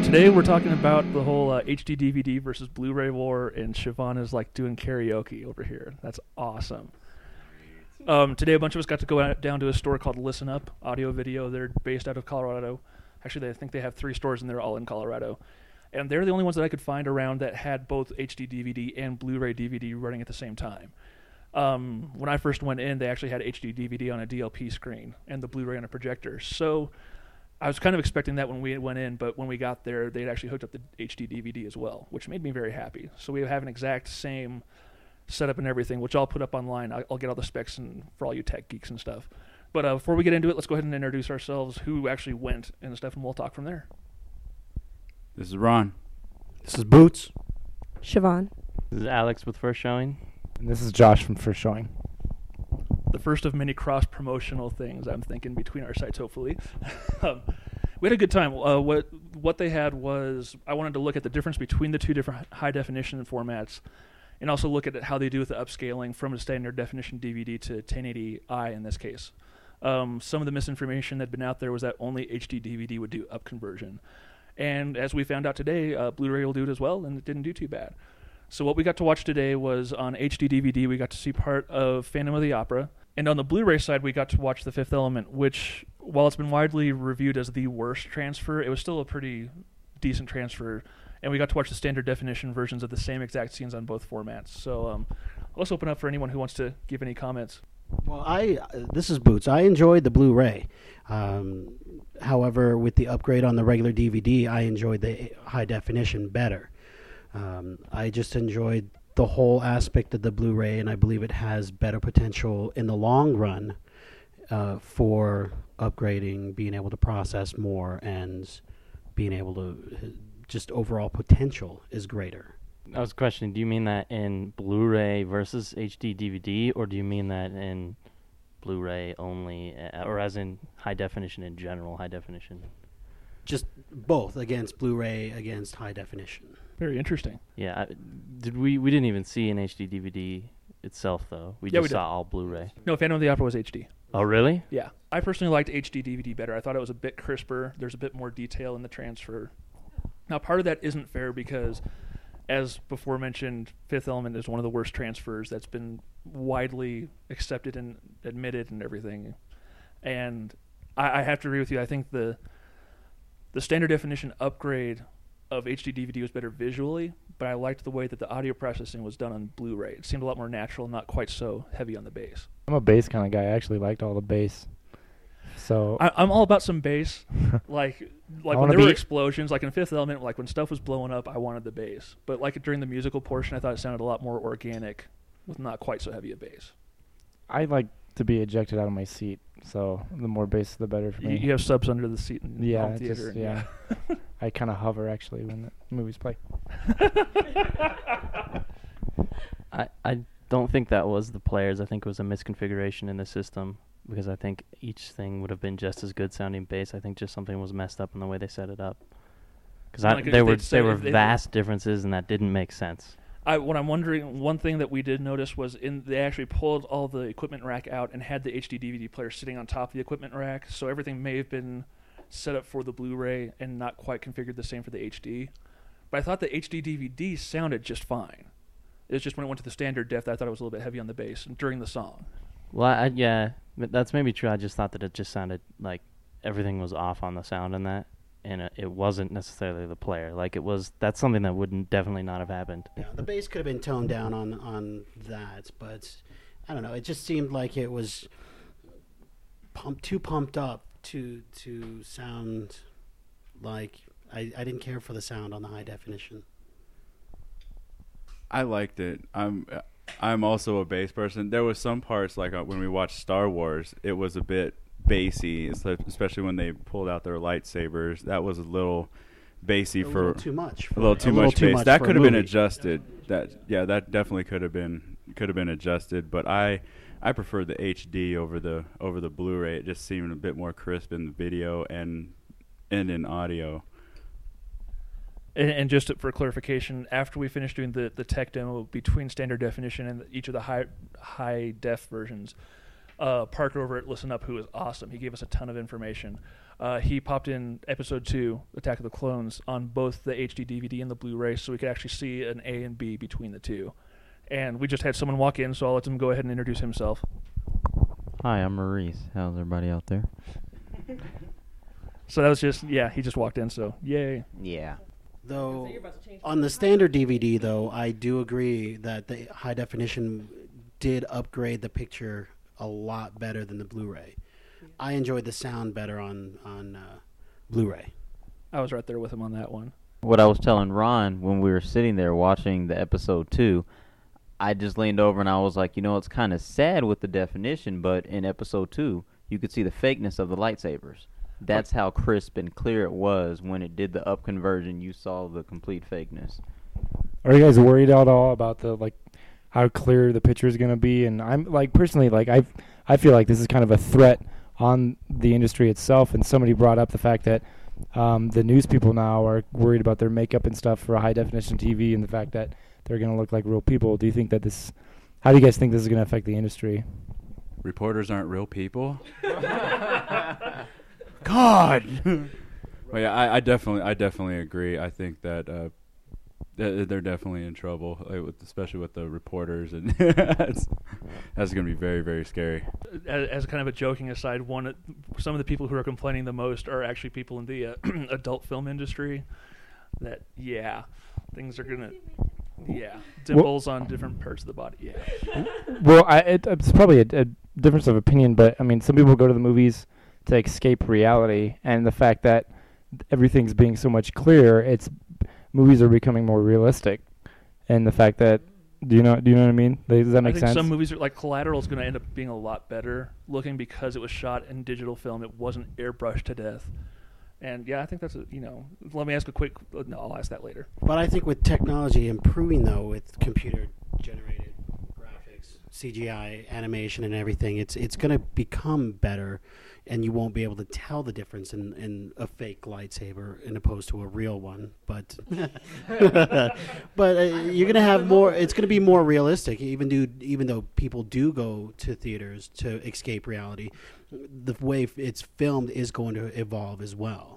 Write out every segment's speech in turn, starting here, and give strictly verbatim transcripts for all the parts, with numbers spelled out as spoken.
today we're talking about the whole uh, H D D V D versus Blu-ray war, and Siobhan is like doing karaoke over here. That's awesome. Um, today a bunch of us got to go out, down to a store called Listen Up Audio Video. They're based out of Colorado. Actually, I think they have three stores and they're all in Colorado. And they're the only ones that I could find around that had both H D D V D and Blu-ray D V D running at the same time. Um, when I first went in, they actually had H D D V D on a D L P screen and the Blu-ray on a projector. So I was kind of expecting that when we went in, but when we got there, they'd actually hooked up the H D D V D as well, which made me very happy. So we have an exact same setup and everything, which I'll put up online. I'll, I'll get all the specs and for all you tech geeks and stuff. But uh, before we get into it, let's go ahead and introduce ourselves, who actually went and stuff, and we'll talk from there. This is Ron. This is Boots. Siobhan. This is Alex with First Showing. And this is Josh from First Showing. The first of many cross-promotional things, I'm thinking, between our sites, hopefully. um, we had a good time. Uh, what what they had was, I wanted to look at the difference between the two different high-definition formats, and also look at how they do with the upscaling from a standard definition D V D to ten eighty i in this case. Um, some of the misinformation that had been out there was that only H D D V D would do up conversion. And as we found out today, uh, Blu-ray will do it as well, and it didn't do too bad. So what we got to watch today was on H D D V D, we got to see part of Phantom of the Opera. And on the Blu-ray side, we got to watch The Fifth Element, which, while it's been widely reviewed as the worst transfer, it was still a pretty decent transfer. And we got to watch the standard definition versions of the same exact scenes on both formats. So um, let's open up for anyone who wants to give any comments. Well, I uh, this is Boots. I enjoyed the Blu-ray. Um, however, with the upgrade on the regular D V D, I enjoyed the high definition better. Um, I just enjoyed the whole aspect of the Blu-ray, and I believe it has better potential in the long run uh, for upgrading, being able to process more, and being able to just overall potential is greater. I was questioning, do you mean that in Blu-ray versus H D D V D, or do you mean that in Blu-ray only, uh, or as in high definition in general, high definition? Just both, against Blu-ray, against high definition. Very interesting. Yeah, I, did we we didn't even see an H D D V D itself, though. We Yeah, just we did. saw all Blu-ray. No, Phantom of the Opera was H D. Oh, really? Yeah. I personally liked H D D V D better. I thought it was a bit crisper. There's a bit more detail in the transfer. Now, part of that isn't fair because, as before mentioned, Fifth Element is one of the worst transfers that's been widely accepted and admitted and everything. And I, I have to agree with you. I think the the standard definition upgrade of H D D V D was better visually, but I liked the way that the audio processing was done on Blu-ray. It seemed a lot more natural, not quite so heavy on the bass. I'm a bass kind of guy. I actually liked all the bass. So I, I'm all about some bass. like like I when wanna there were be- explosions, like in Fifth Element, like when stuff was blowing up, I wanted the bass. But like during the musical portion, I thought it sounded a lot more organic with not quite so heavy a bass. I like to be ejected out of my seat. So the more bass, the better for You, me. you have subs under the seat in yeah, home it's theater. just, and yeah. I kind of hover actually when the movies play. I, I don't think that was the players. I think it was a misconfiguration in the system, because I think each thing would have been just as good sounding bass. I think just something was messed up in the way they set it up. Because Like if there were they'd said- there were if they'd- vast differences, and that didn't make sense. I, what I'm wondering, one thing that we did notice was in they actually pulled all the equipment rack out and had the H D D V D player sitting on top of the equipment rack, so everything may have been set up for the Blu-ray and not quite configured the same for the H D. But I thought the H D D V D sounded just fine. It was just when it went to the standard depth, I thought it was a little bit heavy on the bass and during the song. Well, I, yeah, but that's maybe true. I just thought that it just sounded like everything was off on the sound in that, and it, it wasn't necessarily the player. Like it was, that's something that wouldn't definitely not have happened. Yeah, the bass could have been toned down on, on that, but I don't know. It just seemed like it was pumped, too pumped up to to sound like I, I didn't care for the sound on the high definition. I liked it. I'm I'm also a bass person. There was some parts like uh, when we watched Star Wars, it was a bit bassy, especially when they pulled out their lightsabers. That was a little bassy A for little too much. a little too a little much too bass. much That for a could have been movie. adjusted. That yeah, that definitely could have been could have been adjusted. But I I prefer the H D over the over the Blu-ray. It just seemed a bit more crisp in the video and and in audio. And, and just for clarification, after we finished doing the, the tech demo between standard definition and each of the high high def versions, uh, Parker over at Listen Up, who is awesome, he gave us a ton of information. uh, he popped in episode two, Attack of the Clones, on both the H D D V D and the Blu-ray, so we could actually see an A and B between the two. And we just had someone walk in, so I'll let him go ahead and introduce himself. Hi, I'm Maurice. How's everybody out there? So that was just, yeah, he just walked in, so yay. Yeah. Though on the standard D V D, though, I do agree that the high definition did upgrade the picture a lot better than the Blu-ray. I enjoyed the sound better on on uh, Blu-ray. I was right there with him on that one. What I was telling Ron when we were sitting there watching the episode two, I just leaned over and I was like, you know, it's kind of sad with the definition, but in episode two, you could see the fakeness of the lightsabers. That's how crisp and clear it was. When it did the up conversion, you saw the complete fakeness. Are you guys worried at all about the like how clear the picture is going to be? And I'm like personally like I I feel like this is kind of a threat on the industry itself. And somebody brought up the fact that um, the news people now are worried about their makeup and stuff for a high definition T V, and the fact that they're going to look like real people. Do you think that this? How do you guys think this is going to affect the industry? Reporters aren't real people. God. Well, yeah, I, I definitely, I definitely agree. I think that uh, th- they're definitely in trouble, like with, especially with the reporters, and that's, that's going to be very, very scary. As, as kind of a joking aside, one some of the people who are complaining the most are actually people in the uh, adult film industry. That yeah, things are gonna yeah dimples on different parts of the body. Yeah. Well, I, it, it's probably a, a difference of opinion, but I mean, some people go to the movies to escape reality, and the fact that everything's being so much clearer, it's movies are becoming more realistic, and the fact that do you know do you know what I mean? Does that make I think sense? some movies are like Collateral is going to end up being a lot better looking because it was shot in digital film. It wasn't airbrushed to death. And yeah, I think that's a, you know. Let me ask a quick. No, I'll ask that later. But I think with technology improving, though, with computer generated graphics, C G I, animation, and everything, it's it's going to become better, and you won't be able to tell the difference in, in a fake lightsaber in opposed to a real one. But but uh, you're going to have more. It's going to be more realistic, even do even though people do go to theaters to escape reality. The way it's filmed is going to evolve as well.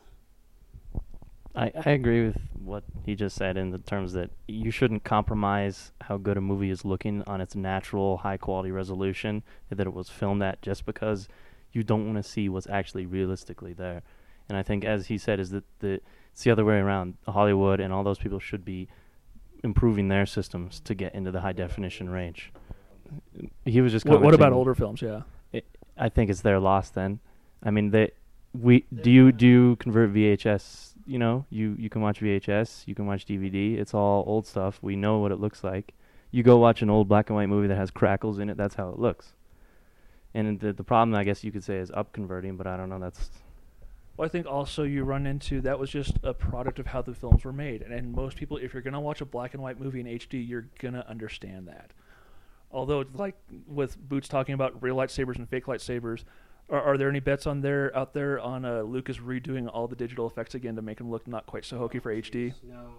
I, I agree with what he just said in the terms that you shouldn't compromise how good a movie is looking on its natural high quality resolution that it was filmed at just because you don't want to see what's actually realistically there. And I think, as he said, is that the it's the other way around. Hollywood and all those people should be improving their systems to get into the high definition range. He was just What, what about commenting- older films? Yeah. I think it's their loss then. I mean, they we do you do you convert V H S? You know, you you can watch V H S, you can watch D V D. It's all old stuff. We know what it looks like. You go watch an old black and white movie that has crackles in it. That's how it looks. And the the problem, I guess you could say, is up converting. But I don't know. That's Well, I think also you run into that was just a product of how the films were made, and, and most people, if you're gonna watch a black and white movie in H D, you're gonna understand that. Although, it's like with Boots talking about real lightsabers and fake lightsabers, are, are there any bets on there out there on uh, Lucas redoing all the digital effects again to make them look not quite so hokey for H D? No.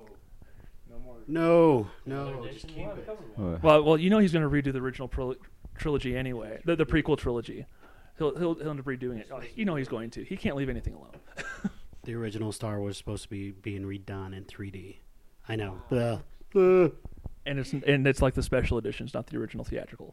No, no. Just keep it. What? Well, well, you know he's going to redo the original pro- trilogy anyway, the, the prequel trilogy. He'll he'll he'll end up redoing it. Oh, you know he's going to. He can't leave anything alone. The original Star Wars is supposed to be being redone in three D. I know. Uh, uh. And it's and it's like the special editions, not the original theatrical.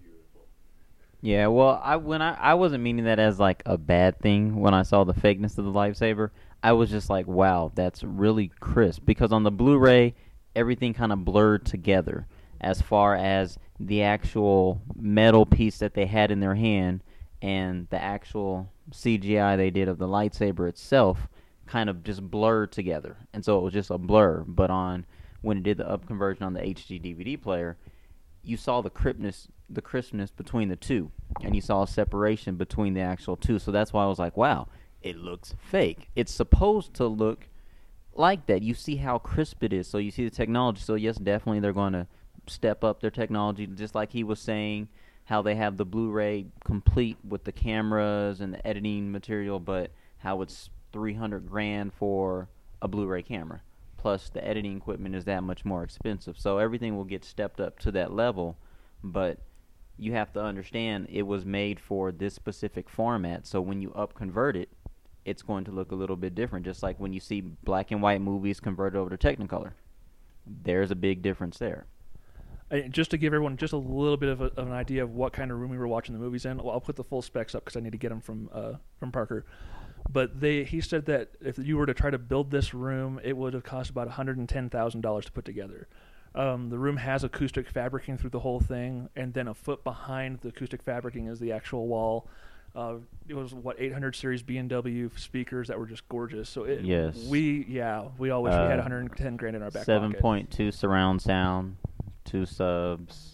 Yeah, well, I when I I wasn't meaning that as like a bad thing when I saw the fakeness of the lightsaber. I was just like, wow, that's really crisp, because on the Blu-ray everything kind of blurred together as far as the actual metal piece that they had in their hand and the actual C G I they did of the lightsaber itself kind of just blurred together. And so it was just a blur, but on when it did the up conversion on the H D D V D player, you saw the crispness, the crispness between the two, and you saw a separation between the actual two. So that's why I was like, wow, it looks fake. It's supposed to look like that. You see how crisp it is. So you see the technology. So yes, definitely they're going to step up their technology, just like he was saying, how they have the Blu-ray complete with the cameras and the editing material, but how it's three hundred grand for a Blu-ray camera. Plus the editing equipment is that much more expensive. So everything will get stepped up to that level, but you have to understand it was made for this specific format. So when you up convert it, it's going to look a little bit different. Just like when you see black and white movies converted over to Technicolor, there's a big difference there. Uh, just to give everyone just a little bit of, a, of an idea of what kind of room we were watching the movies in, well, I'll put the full specs up because I need to get them from uh, from Parker. But they he said that if you were to try to build this room, it would have cost about one hundred ten thousand dollars to put together. Um, the room has acoustic fabricing through the whole thing, and then a foot behind the acoustic fabricing is the actual wall. Uh, it was what eight hundred series B M W speakers that were just gorgeous. So it, Yes. we yeah we all wish we Uh, had one hundred ten grand in our back Seven pocket. point two surround sound, two subs.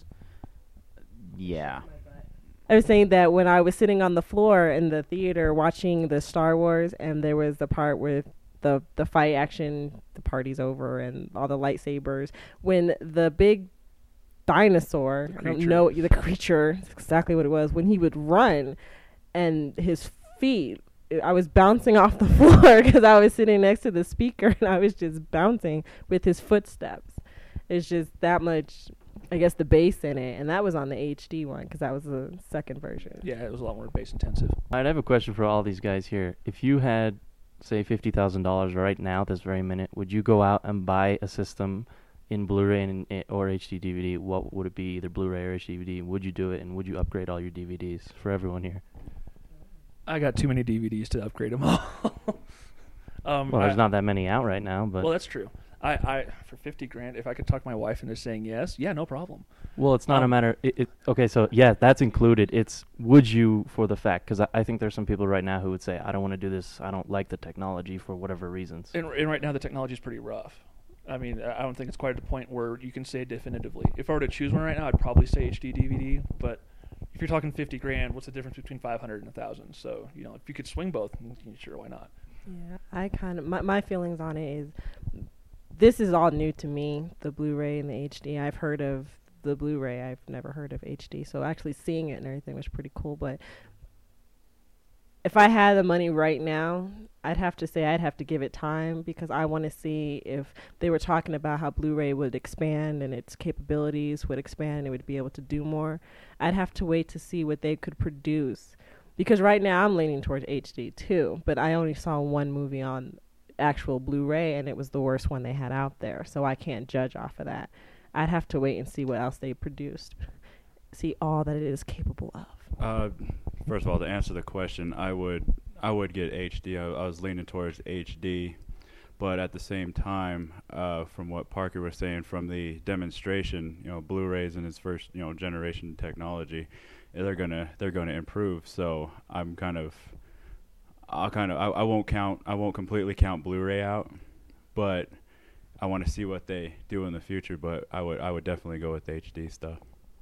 Yeah. I was saying that when I was sitting on the floor in the theater watching the Star Wars, and there was the part with the the fight action, the party's over, and all the lightsabers. When the big dinosaur, The I don't creature. know the creature, that's exactly what it was. When he would run, and his feet, I was bouncing off the floor because I was sitting next to the speaker, and I was just bouncing with his footsteps. It's just that much, I guess, the bass in it, and that was on the H D one because that was the second version. Yeah, it was a lot more bass intensive. I'd have a question for all these guys here. If you had, say, fifty thousand dollars right now, this very minute, would you go out and buy a system in Blu-ray and, eh, or H D D V D? What would it be, either Blu-ray or H D D V D? Would you do it, and would you upgrade all your D V Ds for everyone here? I got too many D V Ds to upgrade them all. um, Well, I- there's not that many out right now, but Well, that's true. I, I for fifty grand, if I could talk my wife into saying yes, yeah, no problem. well, it's not a um, matter. It, it, okay, so yeah, that's included. It's would you for the fact, because I, I think there's some people right now who would say, I don't want to do this. I don't like the technology for whatever reasons. And, and right now, the technology is pretty rough. I mean, I I don't think it's quite at the point where you can say definitively. If I were to choose one right now, I'd probably say H D D V D. But if you're talking fifty grand, what's the difference between five hundred and a thousand? So you know, if you could swing both, mm, sure, why not? Yeah, I kind of my my feelings on it is this is all new to me, the Blu-ray and the H D. I've heard of the Blu-ray, I've never heard of H D. So actually seeing it and everything was pretty cool. But if I had the money right now, I'd have to say I'd have to give it time because I want to see if they were talking about how Blu-ray would expand and its capabilities would expand and it would be able to do more. I'd have to wait to see what they could produce. Because right now I'm leaning towards H D too, but I only saw one movie on actual Blu-ray and it was the worst one they had out there, so I can't judge off of that. I'd have to wait and see what else they produced, see all that it is capable of. Uh, first of all, to answer the question, I would I would get H D. I, I was leaning towards H D, but at the same time, uh, from what Parker was saying, from the demonstration, you know, Blu-rays in its first you know generation technology, they're gonna they're gonna improve. So I'm kind of I'll kind of I, I won't count I won't completely count Blu-ray out, but I want to see what they do in the future. But I would I would definitely go with H D stuff.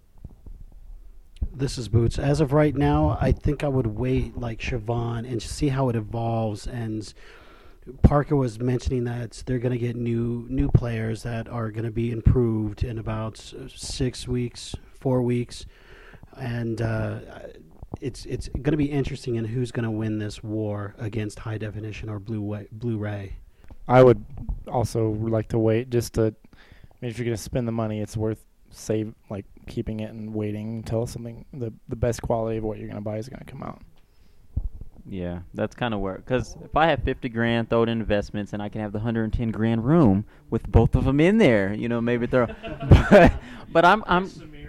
This is Boots. As of right now, I think I would wait like Siobhan and just see how it evolves. And Parker was mentioning that they're going to get new new players that are going to be improved in about s- six weeks, four weeks, and uh, it's it's going to be interesting in who's going to win this war against high definition or Blu Blu-ray. I would also like to wait just to. I mean, if you're going to spend the money, it's worth save like keeping it and waiting until something the the best quality of what you're going to buy is going to come out. Yeah, that's kind of where, because if I have fifty grand, throw it in investments, and I can have the one hundred ten grand room with both of them in there, you know, maybe throw. but, but I'm I'm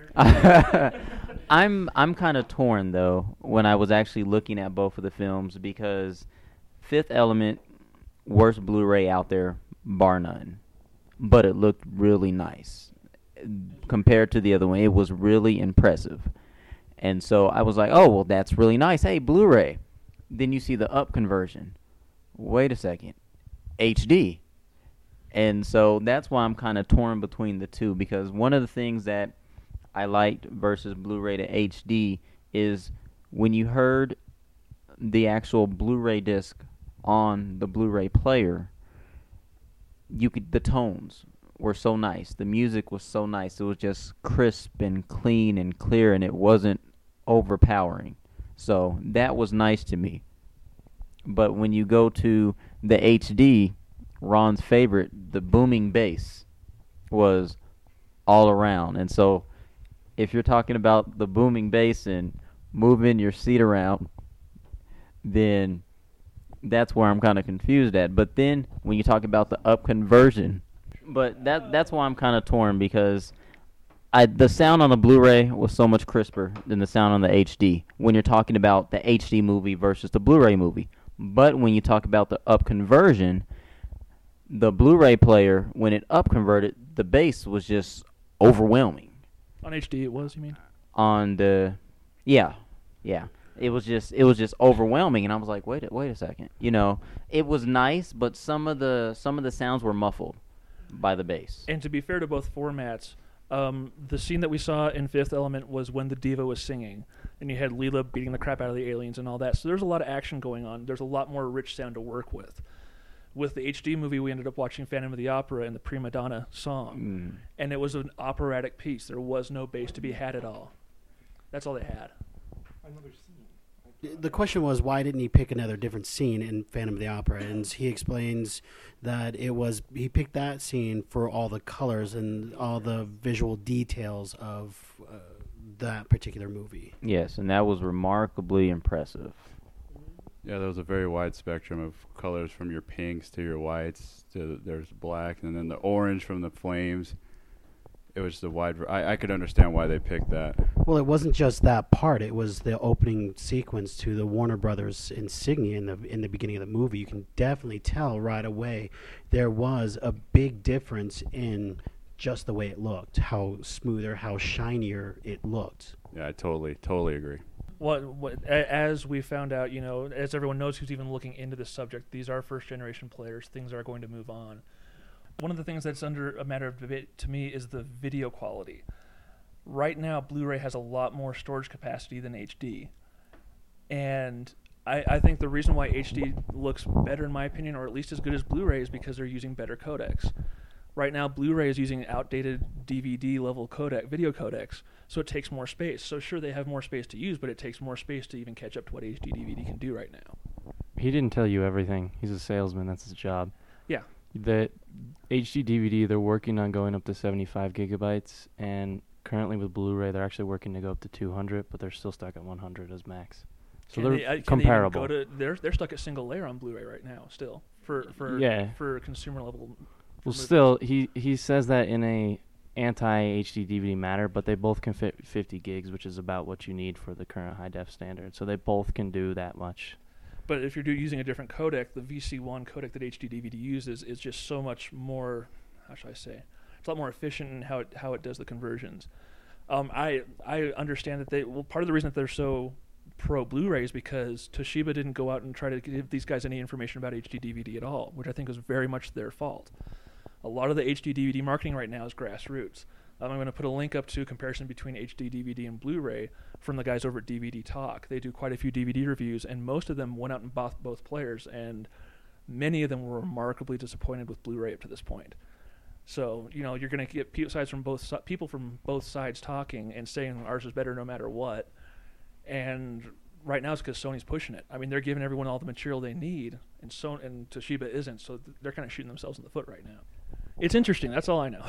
I'm I'm kind of torn though when I was actually looking at both of the films because Fifth Element, worst Blu-ray out there, bar none, but it looked really nice compared to the other one. It was really impressive, and so I was like, oh well, that's really nice. Hey, Blu-ray. Then you see the up conversion. Wait a second. H D. And so that's why I'm kind of torn between the two, because one of the things that I liked versus Blu-ray to H D is when you heard the actual Blu-ray disc on the Blu-ray player, you could the tones were so nice. The music was so nice. It was just crisp and clean and clear, and it wasn't overpowering. So that was nice to me. But when you go to the H D, Ron's favorite, the booming bass was all around. And so if you're talking about the booming bass and moving your seat around, then that's where I'm kind of confused at. But then when you talk about the up conversion, but that that's why I'm kind of torn because I the sound on the Blu-ray was so much crisper than the sound on the H D when you're talking about the H D movie versus the Blu-ray movie. But when you talk about the up conversion, the Blu-ray player, when it up converted, the bass was just overwhelming. On H D it was, you mean? On the, yeah, yeah. It was just it was just overwhelming, and I was like, wait a, wait a second. You know, it was nice, but some of the some of the sounds were muffled by the bass. And to be fair to both formats, um, the scene that we saw in Fifth Element was when the diva was singing, and you had Leela beating the crap out of the aliens and all that. So there's a lot of action going on. There's a lot more rich sound to work with. With the H D movie, we ended up watching Phantom of the Opera and the Prima Donna song, Mm. and it was an operatic piece. There was no bass to be had at all. That's all they had. The question was, why didn't he pick another different scene in Phantom of the Opera? And he explains that it was he picked that scene for all the colors and all the visual details of uh, that particular movie. Yes, and that was remarkably impressive. Yeah, there was a very wide spectrum of colors from your pinks to your whites to there's black and then the orange from the flames. It was the wide. I, I could understand why they picked that. Well, it wasn't just that part. It was the opening sequence to the Warner Brothers insignia in the in the beginning of the movie. You can definitely tell right away there was a big difference in just the way it looked, how smoother, how shinier it looked. Yeah, I totally, totally agree. What, what, a- as we found out, you know, as everyone knows who's even looking into this subject, these are first-generation players. Things are going to move on. One of the things that's under a matter of debate to me is the video quality. Right now, Blu-ray has a lot more storage capacity than H D. And I, I think the reason why H D looks better, in my opinion, or at least as good as Blu-ray, is because they're using better codecs. Right now, Blu-ray is using outdated D V D-level codec, video codecs, so it takes more space. So sure, they have more space to use, but it takes more space to even catch up to what H D D V D can do right now. He didn't tell you everything. He's a salesman. That's his job. Yeah. The H D D V D, they're working on going up to seventy-five gigabytes, and currently with Blu-ray, they're actually working to go up to two hundred, but they're still stuck at one hundred as max. So Can they're they, uh, can comparable. They even go to, they're they're stuck at single layer on Blu-ray right now, still for for Yeah. for consumer level. for Well, movies. still, he, he says that in a anti-H D D V D matter, but they both can fit fifty gigs, which is about what you need for the current high-def standard. So they both can do that much. But if you're do, using a different codec, the V C one codec that H D D V D uses is just so much more. How should I say? It's a lot more efficient in how it how it does the conversions. Um, I I understand that they well part of the reason that they're so pro Blu-ray is because Toshiba didn't go out and try to give these guys any information about H D D V D at all, which I think was very much their fault. A lot of the H D D V D marketing right now is grassroots. Um, I'm going to put a link up to a comparison between H D D V D and Blu-ray from the guys over at D V D Talk. They do quite a few D V D reviews, and most of them went out and bought both players, and many of them were remarkably disappointed with Blu-ray up to this point. So, you know, you're going to get pe- sides from both si- people from both sides talking and saying ours is better no matter what. And right now it's because Sony's pushing it. I mean, they're giving everyone all the material they need, and so and Toshiba isn't. So th- they're kind of shooting themselves in the foot right now. It's interesting. That's all I know.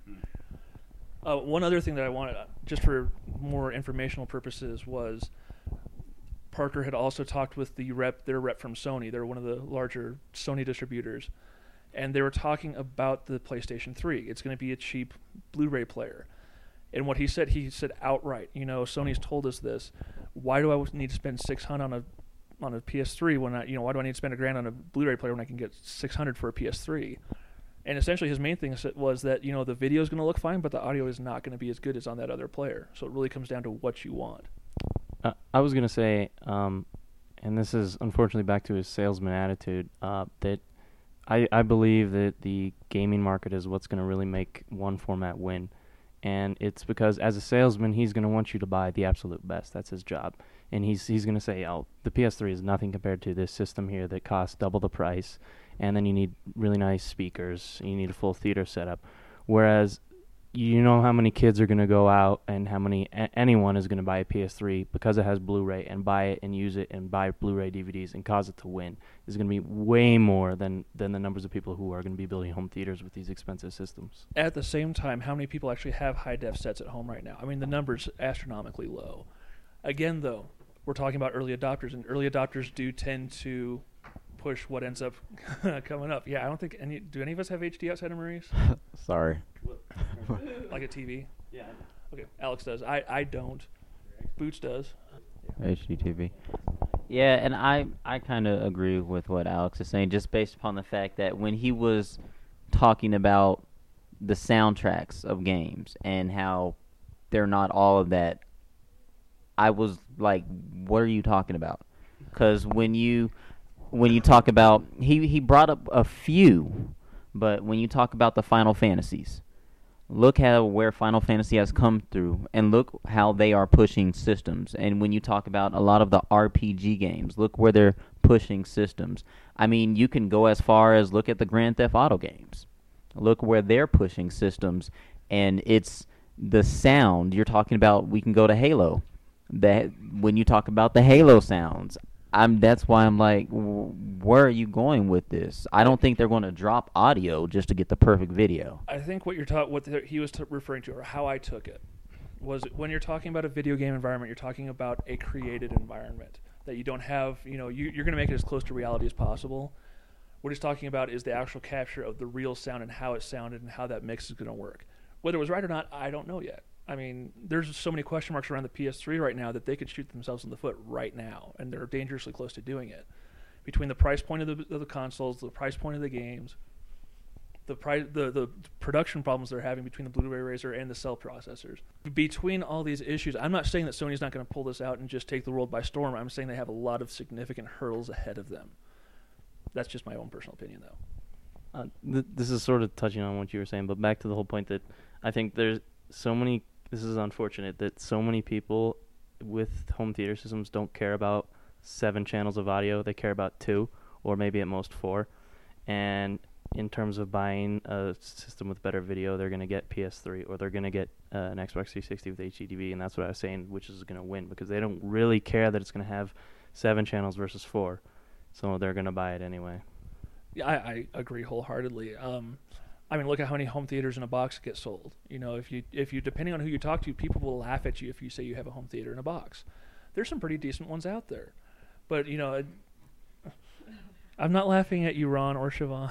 uh, one other thing that I wanted, uh, just for more informational purposes, was Parker had also talked with the rep, their rep from Sony. They're one of the larger Sony distributors. And they were talking about the PlayStation three. It's going to be a cheap Blu-ray player. And what he said, he said outright, you know, Sony's told us this. Why do I need to spend six hundred on a on a P S three when I, you know, why do I need to spend a grand on a Blu-ray player when I can get six hundred for a P S three? And essentially his main thing was that, you know, the video is going to look fine, but the audio is not going to be as good as on that other player. So it really comes down to what you want. Uh, I was going to say, um, and this is unfortunately back to his salesman attitude, uh, that I, I believe that the gaming market is what's going to really make one format win. And it's because as a salesman, he's going to want you to buy the absolute best. That's his job. And he's he's going to say, oh, the P S three is nothing compared to this system here that costs double the price. And then you need really nice speakers. You need a full theater setup. Whereas you know how many kids are going to go out and how many a- anyone is going to buy a P S three because it has Blu-ray and buy it and use it and buy Blu-ray D V Ds and cause it to win is going to be way more than, than the numbers of people who are going to be building home theaters with these expensive systems. At the same time, how many people actually have high-def sets at home right now? I mean, the number's astronomically low. Again, though, we're talking about early adopters, and early adopters do tend to push what ends up coming up. Yeah, I don't think any. Do any of us have H D outside of Maurice? Sorry. Like a T V? Yeah. Okay, Alex does. I, I don't. Boots does. H D T V. Yeah, and I I kind of agree with what Alex is saying, just based upon the fact that when he was talking about the soundtracks of games and how they're not all of that, I was like, what are you talking about? Because when you when you talk about, he, he brought up a few, but when you talk about the Final Fantasies, look how where Final Fantasy has come through, and look how they are pushing systems. And when you talk about a lot of the R P G games, look where they're pushing systems. I mean, you can go as far as look at the Grand Theft Auto games. Look where they're pushing systems, and it's the sound. You're talking about, we can go to Halo. That when you talk about the Halo sounds, I'm that's why I'm like, where are you going with this? I don't think they're going to drop audio just to get the perfect video. I think what you're ta- what the, he was t- referring to, or how I took it, was when you're talking about a video game environment, you're talking about a created environment that you don't have. You know, you, you're going to make it as close to reality as possible. What he's talking about is the actual capture of the real sound and how it sounded and how that mix is going to work. Whether it was right or not, I don't know yet. I mean, there's so many question marks around the P S three right now that they could shoot themselves in the foot right now, and they're dangerously close to doing it. Between the price point of the, of the consoles, the price point of the games, the, pri- the the production problems they're having between the Blu-ray Racer and the cell processors. Between all these issues, I'm not saying that Sony's not going to pull this out and just take the world by storm. I'm saying they have a lot of significant hurdles ahead of them. That's just my own personal opinion, though. Uh, th- this is sort of touching on what you were saying, but back to the whole point that I think there's so many. This is unfortunate that so many people with home theater systems don't care about seven channels of audio. They care about two, or maybe at most four. And in terms of buying a system with better video, they're going to get P S three, or they're going to get uh, an Xbox three sixty with H D T V, and that's what I was saying, which is going to win, because they don't really care that it's going to have seven channels versus four. So they're going to buy it anyway. Yeah, I, I agree wholeheartedly. Um, I mean, look at how many home theaters in a box get sold. You know, if you if you depending on who you talk to, people will laugh at you if you say you have a home theater in a box. There's some pretty decent ones out there, but you know, it, I'm not laughing at you, Ron or Siobhan.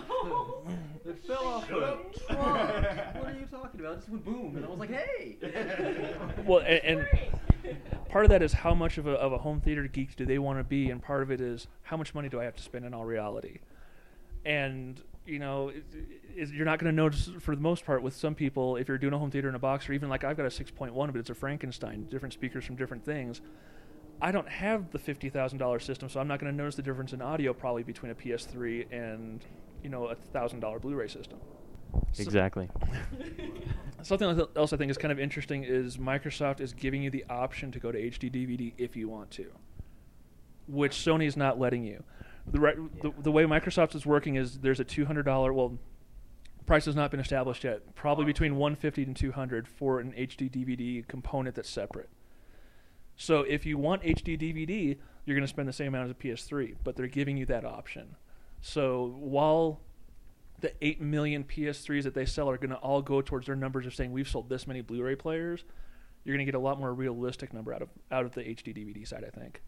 It fell off the truck. What are you talking about? It just went boom, and I was like, hey. Well, and, and part of that is how much of a of a home theater geek do they want to be, and part of it is how much money do I have to spend in all reality, and you know, it, it, you're not going to notice for the most part with some people if you're doing a home theater in a box, or even like I've got a six point one, but it's a Frankenstein, different speakers from different things. I don't have the fifty thousand dollars system, so I'm not going to notice the difference in audio probably between a P S three and, you know, a one thousand dollars Blu-ray system. Exactly. So, something else I think is kind of interesting is Microsoft is giving you the option to go to H D D V D if you want to, which Sony's not letting you. The, right, yeah. the the way Microsoft is working is there's a two hundred dollars, well, price has not been established yet, probably between one hundred fifty dollars and two hundred dollars for an H D D V D component that's separate. So if you want H D D V D, you're going to spend the same amount as a P S three, but they're giving you that option. So while the eight million P S threes that they sell are going to all go towards their numbers of saying we've sold this many Blu-ray players, you're going to get a lot more realistic number out of out of the H D D V D side, I think.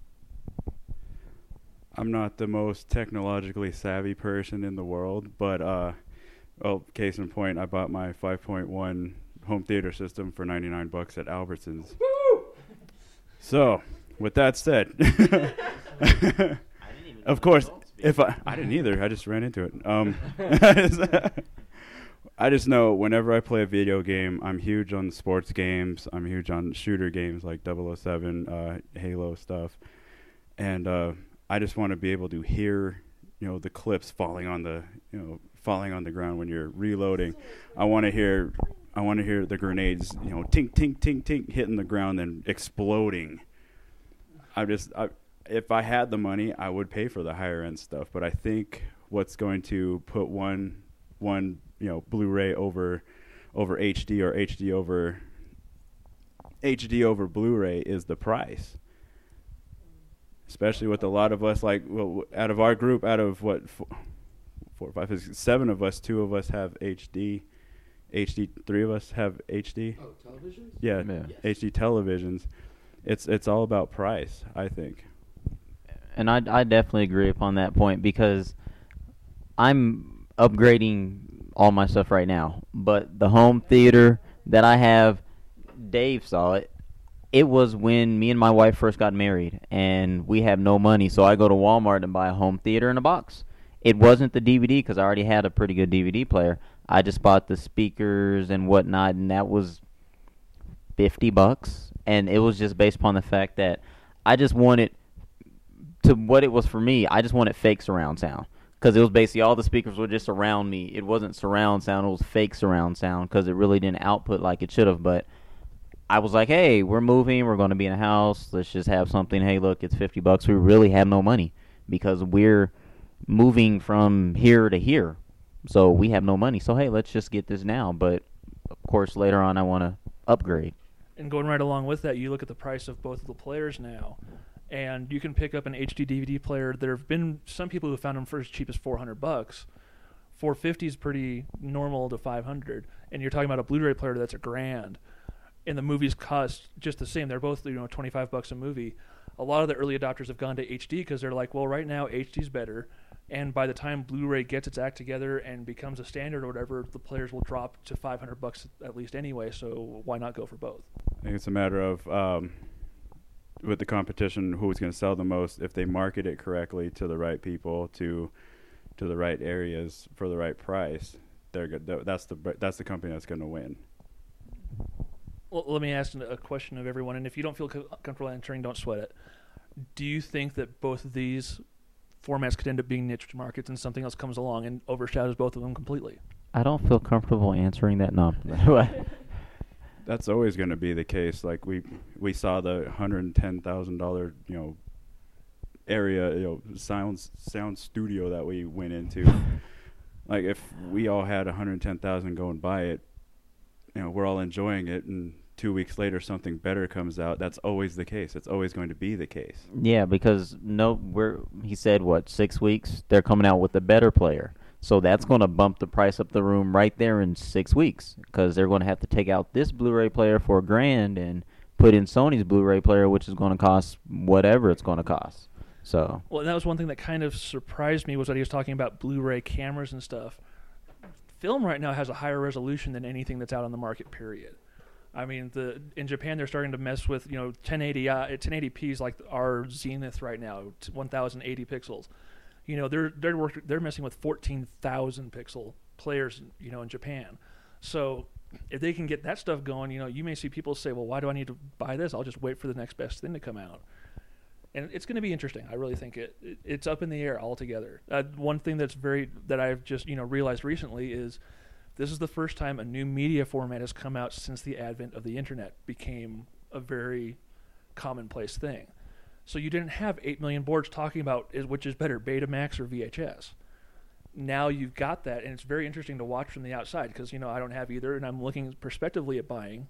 I'm not the most technologically savvy person in the world, but uh, well, case in point, I bought my five point one home theater system for ninety-nine bucks at Albertsons. Woo! So, with that said, of course, if I I didn't either, I just ran into it. Um, I just know whenever I play a video game, I'm huge on sports games. I'm huge on shooter games like double oh seven, uh, Halo stuff, and uh, I just want to be able to hear, you know, the clips falling on the, you know, falling on the ground when you're reloading. I want to hear, I want to hear the grenades, you know, tink, tink, tink, tink, hitting the ground and exploding. I just, I, if I had the money, I would pay for the higher end stuff. But I think what's going to put one, one, you know, Blu-ray over, over H D or H D over, H D over Blu-ray is the price. Especially with a lot of us, like, well, out of our group, out of what, four, four five, six, seven of us, two of us have H D, H D, three of us have H D. Oh, televisions? Yeah, Yeah. H D televisions. It's it's all about price, I think. And I, I definitely agree upon that point because I'm upgrading all my stuff right now. But the home theater that I have, Dave saw it. It was when me and my wife first got married, and we have no money, so I go to Walmart and buy a home theater in a box. It wasn't the D V D because I already had a pretty good D V D player. I just bought the speakers and whatnot, and that was fifty bucks. And it was just based upon the fact that I just wanted to what it was for me. I just wanted fake surround sound because it was basically all the speakers were just around me. It wasn't surround sound; it was fake surround sound because it really didn't output like it should have. But I was like, hey, we're moving. We're going to be in a house. Let's just have something. Hey, look, it's fifty bucks. We really have no money because we're moving from here to here. So we have no money. So, hey, let's just get this now. But, of course, later on I want to upgrade. And going right along with that, you look at the price of both of the players now, and you can pick up an H D D V D player. There have been some people who found them for as cheap as four hundred bucks. four fifty is pretty normal to five hundred. And you're talking about a Blu-ray player that's a grand. And the movies cost just the same. They're both, you know, twenty-five bucks a movie. A lot of the early adopters have gone to H D because they're like, well, right now H D's better. And by the time Blu-ray gets its act together and becomes a standard or whatever, the players will drop to five hundred bucks at least anyway. So why not go for both? I think it's a matter of um, with the competition, who's going to sell the most. If they market it correctly to the right people, to to the right areas for the right price, they're good. That's the that's the company that's going to win. Well, let me ask a question of everyone, and if you don't feel co- comfortable answering, don't sweat it. Do you think that both of these formats could end up being niche markets and something else comes along and overshadows both of them completely? I don't feel comfortable answering that. No. That's always going to be the case. Like we we saw the one hundred ten thousand dollars, you know, area, you know, sound sound studio that we went into. Like if we all had one hundred ten thousand go and buy it, you know, we're all enjoying it, and two weeks later something better comes out. That's always the case. It's always going to be the case. Yeah, because no, we're he said what six weeks they're coming out with a better player, so that's going to bump the price up the room right there in six weeks because they're going to have to take out this Blu-ray player for a grand and put in Sony's Blu-ray player, which is going to cost whatever it's going to cost. So well, and that was one thing that kind of surprised me was that he was talking about Blu-ray cameras and stuff. Film right now has a higher resolution than anything that's out on the market, period. I mean, the in Japan they're starting to mess with, you know, ten eighty ten eighty p is like our Zenith right now, one thousand eighty pixels. You know, they're they're work, they're messing with fourteen thousand pixel players, you know, in Japan. So if they can get that stuff going, you know, you may see people say, well, why do I need to buy this? I'll just wait for the next best thing to come out. And it's going to be interesting. I really think it, it it's up in the air altogether. Uh, one thing that's very that I've just you know realized recently is this is the first time a new media format has come out since the advent of the internet became a very commonplace thing. So you didn't have eight million boards talking about is, which is better, Betamax or V H S. Now you've got that, and it's very interesting to watch from the outside because you know I don't have either, and I'm looking prospectively at buying.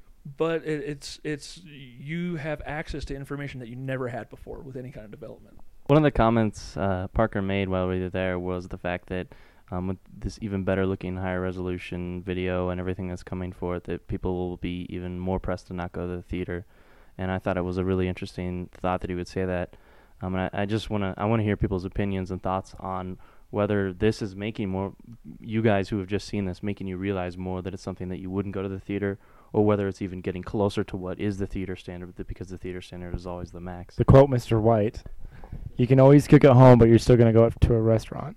But it, it's it's you have access to information that you never had before with any kind of development. One of the comments uh, Parker made while we were there was the fact that um, with this even better looking, higher resolution video and everything that's coming forth, that people will be even more pressed to not go to the theater. And I thought it was a really interesting thought that he would say that. Um, and I, I just want to I want to hear people's opinions and thoughts on whether this is making more, you guys who have just seen this, making you realize more that it's something that you wouldn't go to the theater, or whether it's even getting closer to what is the theater standard, because the theater standard is always the max. To quote Mister White, you can always cook at home, but you're still going to go to a restaurant.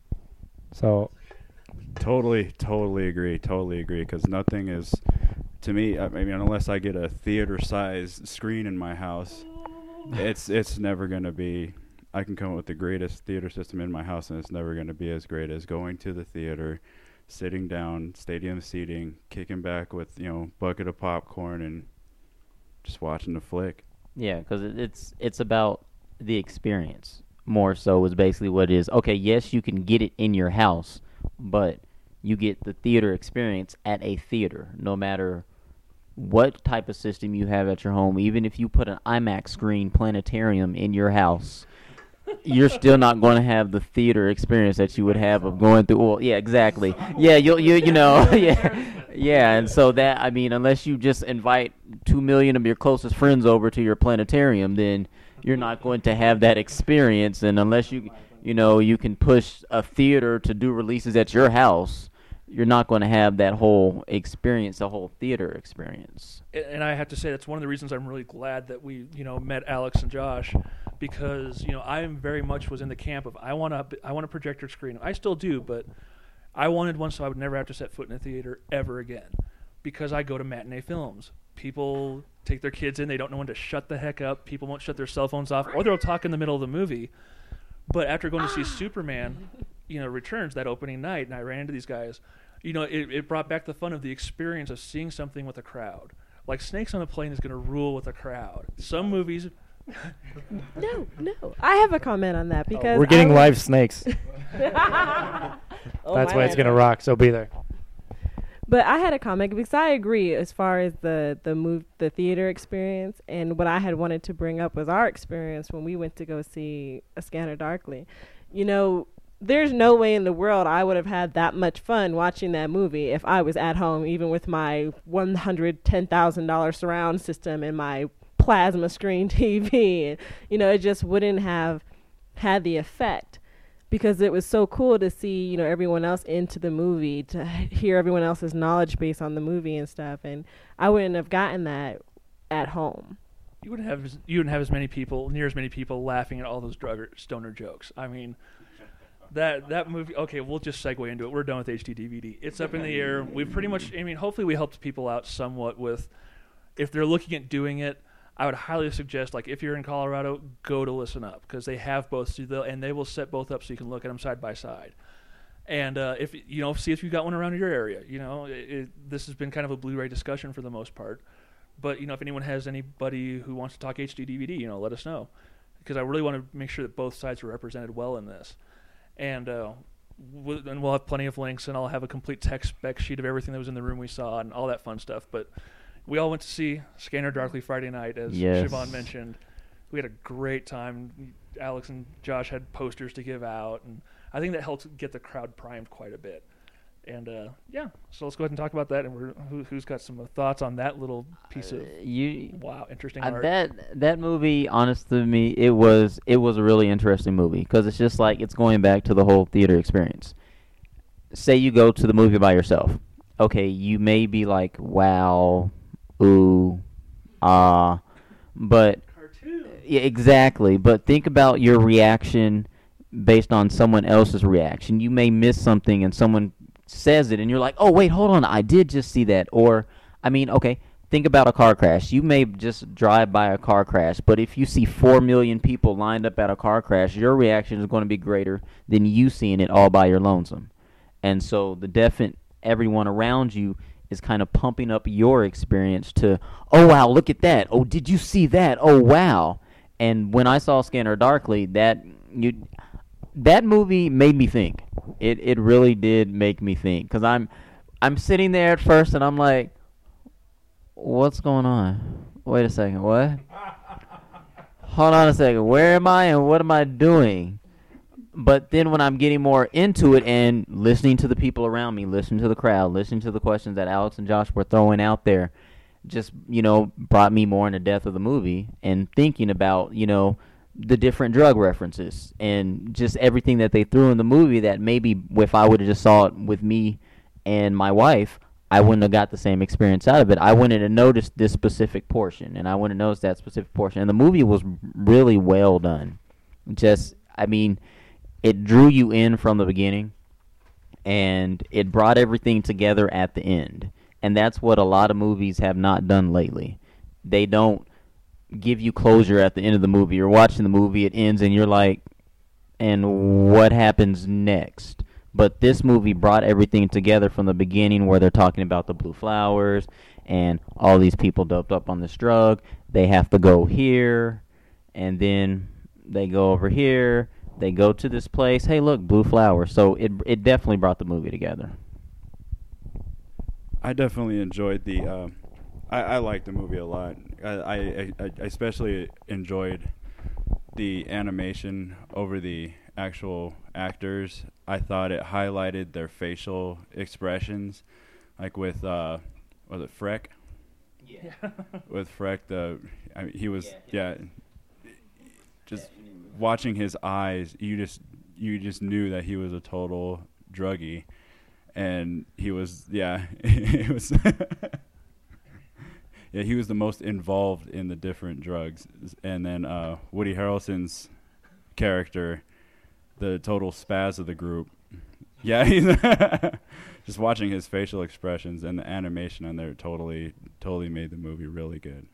So, Totally, totally agree. Totally agree. Because nothing is, to me, I mean, unless I get a theater-sized screen in my house, it's it's never going to be. I can come up with the greatest theater system in my house, and it's never going to be as great as going to the theater, sitting down, stadium seating, kicking back with, you know, bucket of popcorn and just watching the flick. Yeah, because it's it's about the experience more so is basically what it is. Okay, yes, you can get it in your house, but you get the theater experience at a theater, no matter what type of system you have at your home. Even if you put an IMAX screen planetarium in your house, you're still not going to have the theater experience that you would have of going through. Well, yeah, exactly. Yeah, you you you know, yeah, yeah. And so that, I mean, unless you just invite two million of your closest friends over to your planetarium, then you're not going to have that experience. And unless you, you know, you can push a theater to do releases at your house, you're not going to have that whole experience, the whole theater experience. And and I have to say that's one of the reasons I'm really glad that we, you know, met Alex and Josh, because you know I am very much was in the camp of I want a I want a projector screen. I still do, but I wanted one so I would never have to set foot in a theater ever again, because I go to matinee films. People take their kids in, they don't know when to shut the heck up. People won't shut their cell phones off, or they'll talk in the middle of the movie. But after going to see Superman, you know, Returns that opening night, and I ran into these guys, you know, it, it brought back the fun of the experience of seeing something with a crowd. Like Snakes on a Plane is going to rule with a crowd. Some movies. No, no. I have a comment on that because We're getting I live was- snakes. Oh, That's my why it's bad. gonna rock. So be there. But I had a comment because I agree as far as the the move the theater experience, and what I had wanted to bring up was our experience when we went to go see A Scanner Darkly. You know, there's no way in the world I would have had that much fun watching that movie if I was at home, even with my one hundred ten thousand dollar surround system and my plasma screen T V. You know, it just wouldn't have had the effect. Because it was so cool to see, you know, everyone else into the movie, to hear everyone else's knowledge base on the movie and stuff, and I wouldn't have gotten that at home. You wouldn't have as, you wouldn't have as many people, near as many people laughing at all those drug or stoner jokes. I mean, that that movie. Okay, we'll just segue into it. We're done with H D D V D. It's up in the air. We've pretty much. I mean, hopefully we helped people out somewhat with, if they're looking at doing it. I would highly suggest, like, if you're in Colorado, go to Listen Up, because they have both, so they'll, and they will set both up so you can look at them side by side. And uh, if you know, see if you've got one around your area. You know, it, it, this has been kind of a Blu-ray discussion for the most part. But you know, if anyone has anybody who wants to talk H D D V D, you know, let us know, because I really want to make sure that both sides are represented well in this. And uh, we'll, and we'll have plenty of links, and I'll have a complete text spec sheet of everything that was in the room we saw and all that fun stuff. But we all went to see Scanner Darkly Friday night, as Yes. Siobhan mentioned. We had a great time. Alex and Josh had posters to give out, and I think that helped get the crowd primed quite a bit. And uh, yeah, so let's go ahead and talk about that. And we're, who, who's got some thoughts on that little piece of You wow, interesting Uh, art? that that movie, honest to me, it was it was a really interesting movie because it's just like it's going back to the whole theater experience. Say you go to the movie by yourself, okay, you may be like, wow, ooh, ah, but yeah, exactly. But think about your reaction based on someone else's reaction. You may miss something and someone says it and you're like, oh wait, hold on, I did just see that. Or I mean, okay, think about a car crash. You may just drive by a car crash, but if you see four million people lined up at a car crash, your reaction is going to be greater than you seeing it all by your lonesome. And so the definite everyone around you is kind of pumping up your experience to, oh wow, look at that. Oh, did you see that? Oh wow. And when I saw Scanner Darkly, that you that movie made me think. It it really did make me think, cuz I'm I'm sitting there at first and I'm like, what's going on? Wait a second. What? Hold on a second. Where am I and what am I doing? But then when I'm getting more into it and listening to the people around me, listening to the crowd, listening to the questions that Alex and Josh were throwing out there, just, you know, brought me more into depth of the movie and thinking about, you know, the different drug references and just everything that they threw in the movie that maybe if I would have just saw it with me and my wife, I wouldn't have got the same experience out of it. I wouldn't have noticed this specific portion, and I wouldn't have noticed that specific portion. And the movie was really well done. Just, I mean, it drew you in from the beginning, and it brought everything together at the end. And that's what a lot of movies have not done lately. They don't give you closure at the end of the movie. You're watching the movie, it ends, and you're like, and what happens next? But this movie brought everything together from the beginning, where they're talking about the blue flowers and all these people doped up on this drug. They have to go here, and then they go over here. They go to this place. Hey, look, blue flowers. So it it definitely brought the movie together. I definitely enjoyed the. Uh, I, I liked the movie a lot. I, I, I I especially enjoyed the animation over the actual actors. I thought it highlighted their facial expressions, like with uh, was it Freck? Yeah. With Freck, the I mean, he was yeah. just watching his eyes, you just you just knew that he was a total druggie, and he was yeah, it was yeah he was the most involved in the different drugs, and then uh, Woody Harrelson's character, the total spaz of the group. Yeah, he's just watching his facial expressions and the animation on there totally totally made the movie really good.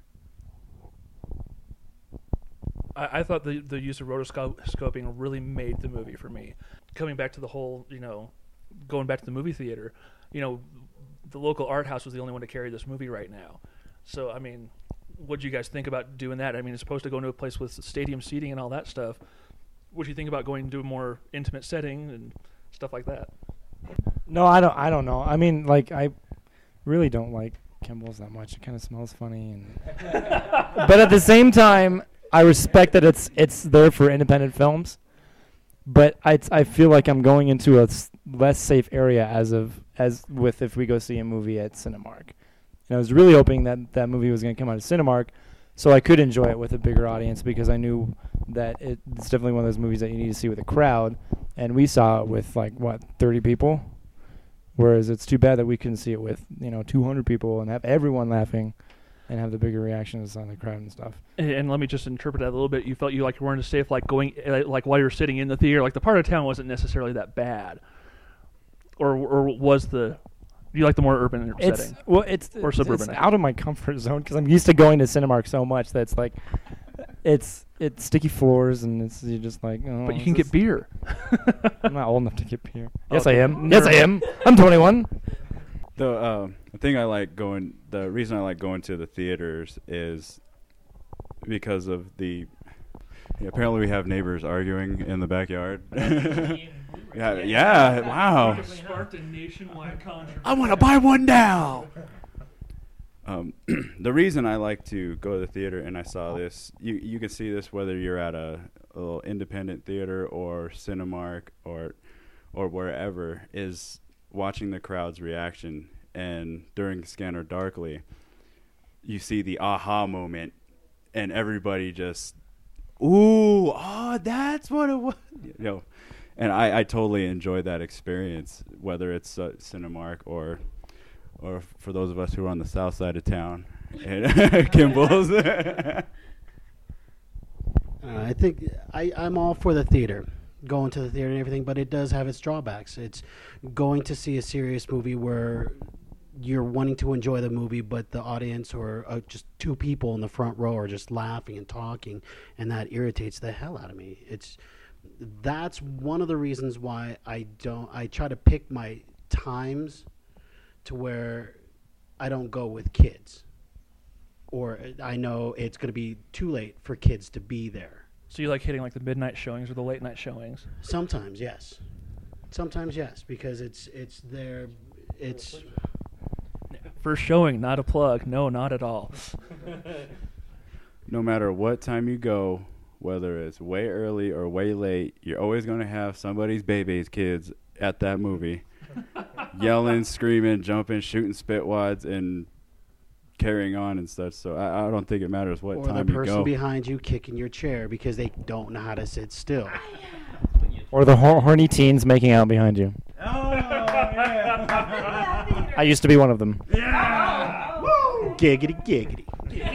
I, I thought the the use of rotoscoping really made the movie for me. Coming back to the whole, you know, going back to the movie theater, you know, the local art house was the only one to carry this movie right now. So, I mean, what do you guys think about doing that? I mean, it's supposed to go into a place with stadium seating and all that stuff. What do you think about going to a more intimate setting and stuff like that? No, I don't. I don't know. I mean, like, I really don't like Kimball's that much. It kind of smells funny, and but at the same time, I respect that it's it's there for independent films. But I I feel like I'm going into a s- less safe area as of as with if we go see a movie at Cinemark. And I was really hoping that that movie was going to come out of Cinemark, so I could enjoy it with a bigger audience, because I knew that it, it's definitely one of those movies that you need to see with a crowd. And we saw it with like what thirty people, whereas it's too bad that we couldn't see it with you know two hundred people and have everyone laughing, and have the bigger reactions on the crowd and stuff. And, and let me just interpret that a little bit. You felt you like you weren't safe, like going uh, like while you were sitting in the theater, like the part of town wasn't necessarily that bad, or or was the you like the more urban It's setting? well, it's Or it's, suburban, it's I out of my comfort zone because I'm used to going to Cinemark so much that it's like it's it's sticky floors and it's you're just like. Oh, But you this can is- get beer. I'm not old enough to get beer. Yes, Oh, I am. Yes, I nerd. am. I'm twenty-one. The uh, the thing I like going, the reason I like going to the theaters is because of the. Yeah, apparently, we have neighbors arguing in the backyard. yeah, yeah, wow. Sparked a nationwide controversy. I want to buy one now. Um, the reason I like to go to the theater, and I saw this, you you can see this whether you're at a, a little independent theater or Cinemark or or wherever, is watching the crowd's reaction. And during Scanner Darkly, you see the aha moment, and everybody just, ooh, oh, that's what it was, you know. And I, I totally enjoyed that experience, whether it's uh, Cinemark or or f- for those of us who are on the south side of town, and Kimball's. Uh, I think I, I'm all for the theater, going to the theater and everything, but it does have its drawbacks. It's going to see a serious movie where you're wanting to enjoy the movie, but the audience or uh, just two people in the front row are just laughing and talking, and that irritates the hell out of me. It's that's one of the reasons why I don't. I try to pick my times to where I don't go with kids, or I know it's going to be too late for kids to be there. So you like hitting like the midnight showings or the late night showings? Sometimes, yes. Sometimes, yes, because it's it's there. It's First showing, not a plug. No, not at all. No matter what time you go, whether it's way early or way late, you're always going to have somebody's baby's kids at that movie, yelling, screaming, jumping, shooting spitwads, and carrying on and such. So I, I don't think it matters what or the time you person go. behind you kicking your chair because they don't know how to sit still. Or the hor- horny teens making out behind you. Oh, yeah. I used to be one of them. Giggity, giggity.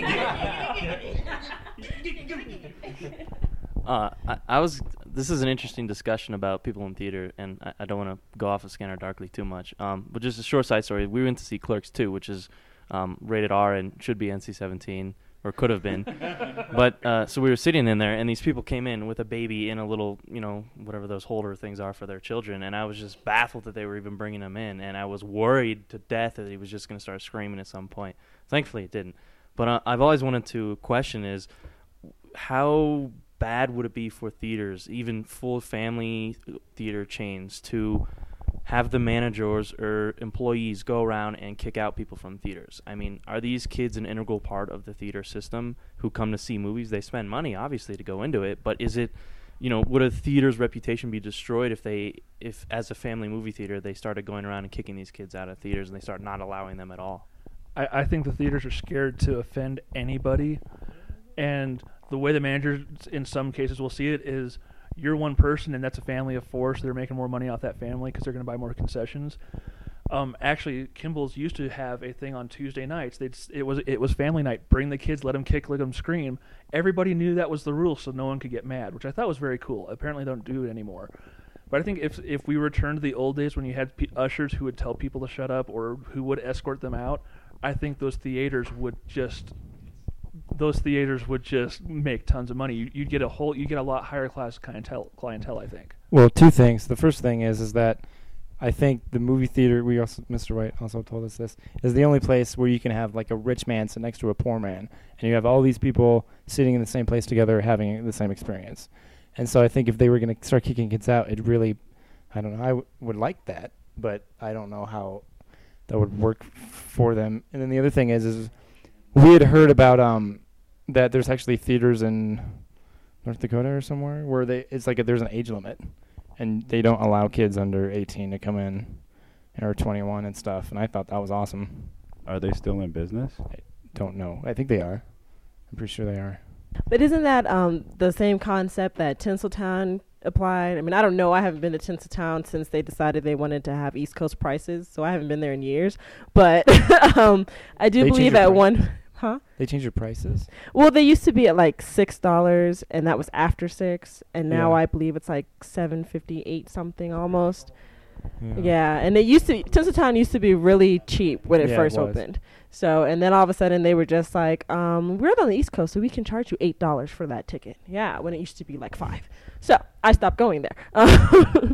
Uh, I, I was. This is an interesting discussion about people in theater, and I, I don't want to go off of Scanner Darkly too much. Um, but just a short side story. We went to see Clerks two, which is um, rated R and should be N C seventeen, or could have been. But uh, so we were sitting in there, and these people came in with a baby in a little, you know, whatever those holder things are for their children, and I was just baffled that they were even bringing him in, and I was worried to death that he was just going to start screaming at some point. Thankfully, it didn't. But uh, I've always wanted to question is how bad would it be for theaters, even full family theater chains, to have the managers or employees go around and kick out people from theaters? I mean, are these kids an integral part of the theater system who come to see movies? They spend money, obviously, to go into it, but is it, you know, would a theater's reputation be destroyed if they, if as a family movie theater, they started going around and kicking these kids out of theaters and they start not allowing them at all? I, I think the theaters are scared to offend anybody And the way the managers in some cases will see it is you're one person and that's a family of four, so they're making more money off that family because they're going to buy more concessions. Um, actually, Kimball's used to have a thing on Tuesday nights. They'd, it was it was family night. Bring the kids, let them kick, let them scream. Everybody knew that was the rule, so no one could get mad, which I thought was very cool. Apparently, they don't do it anymore. But I think if if we return to the old days when you had p- ushers who would tell people to shut up or who would escort them out, I think those theaters would just those theaters would just make tons of money. You, you'd get a whole you get a lot higher class clientele. Clientele, I think. Well, two things. The first thing is is that I think the movie theater, we also, Mister White also told us this, is the only place where you can have like a rich man sit next to a poor man, and you have all these people sitting in the same place together having the same experience. And so I think if they were going to start kicking kids out, it really, I don't know, I w- would like that, but I don't know how that would work f- for them. And then the other thing is, is we had heard about um that there's actually theaters in North Dakota or somewhere where they it's like a, there's an age limit. And they don't allow kids under eighteen to come in, or twenty-one and stuff. And I thought that was awesome. Are they still in business? I don't know. I think they are. I'm pretty sure they are. But isn't that um, the same concept that Tinseltown applied? I mean, I don't know. I haven't been to Tinseltown since they decided they wanted to have East Coast prices, so I haven't been there in years. But um, I do They believe changed their at price. one... Huh? They changed their prices. Well, they used to be at like six dollars, and that was after six. And now Yeah. I believe it's like seven fifty eight something almost. Yeah, and it used to Tinseltown used to be really cheap when it Yeah, it first was. opened. So, and then all of a sudden they were just like, um, we're on the East Coast, so we can charge you eight dollars for that ticket. Yeah, when it used to be like five. So I stopped going there.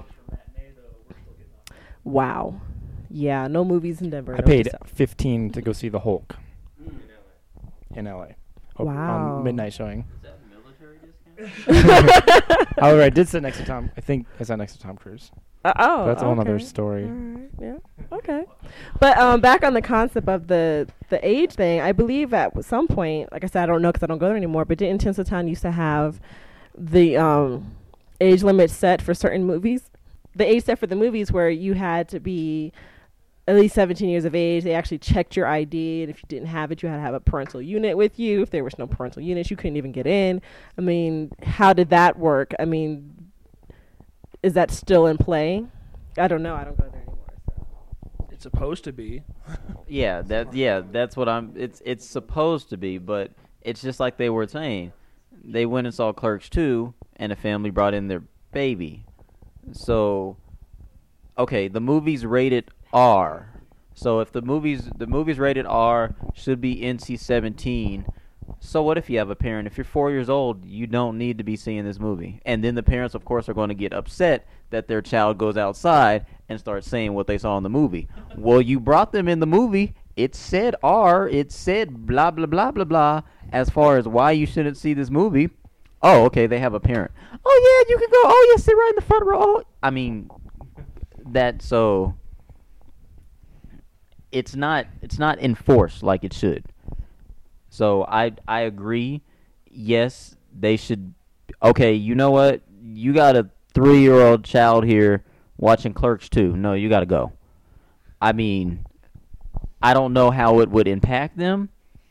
Wow. Yeah, no movies in Denver. I no paid stuff. fifteen to go see the Hulk in L A. Oh, Wow. On midnight showing. Is that military discount? However, I did sit next to Tom. I think I sat next to Tom Cruise. Uh, oh, But that's a whole okay. other story. All right, yeah. Okay. But um, back on the concept of the the age thing, I believe at some point, like I said, I don't know because I don't go there anymore. But didn't Tinseltown used to have the um, age limit set for certain movies? The age set for the movies where you had to be at least seventeen years of age. They actually checked your I D, and if you didn't have it, you had to have a parental unit with you. If there was no parental units, you couldn't even get in. I mean, how did that work? I mean, is that still in play? I don't know. I don't go there anymore. So. It's supposed to be. Yeah, that yeah, that's what I'm. It's it's supposed to be, but it's just like they were saying. They went and saw Clerks two, and a family brought in their baby. So, okay, the movie's rated R. So if the movie's the movie's rated R, should be N C seventeen. So what if you have a parent? If you're four years old, you don't need to be seeing this movie. And then the parents, of course, are going to get upset that their child goes outside and starts saying what they saw in the movie. Well, you brought them in the movie. It said R. It said blah, blah, blah, blah, blah, as far as why you shouldn't see this movie. Oh, okay, they have a parent. Oh, yeah, you can go. Oh, yeah, sit right in the front row. Oh. I mean, that, so, it's not, it's not enforced like it should. So I I agree. Yes, they should. Okay, you know what? You got a three-year-old child here watching Clerks two. No, you got to go. I mean, I don't know how it would impact them,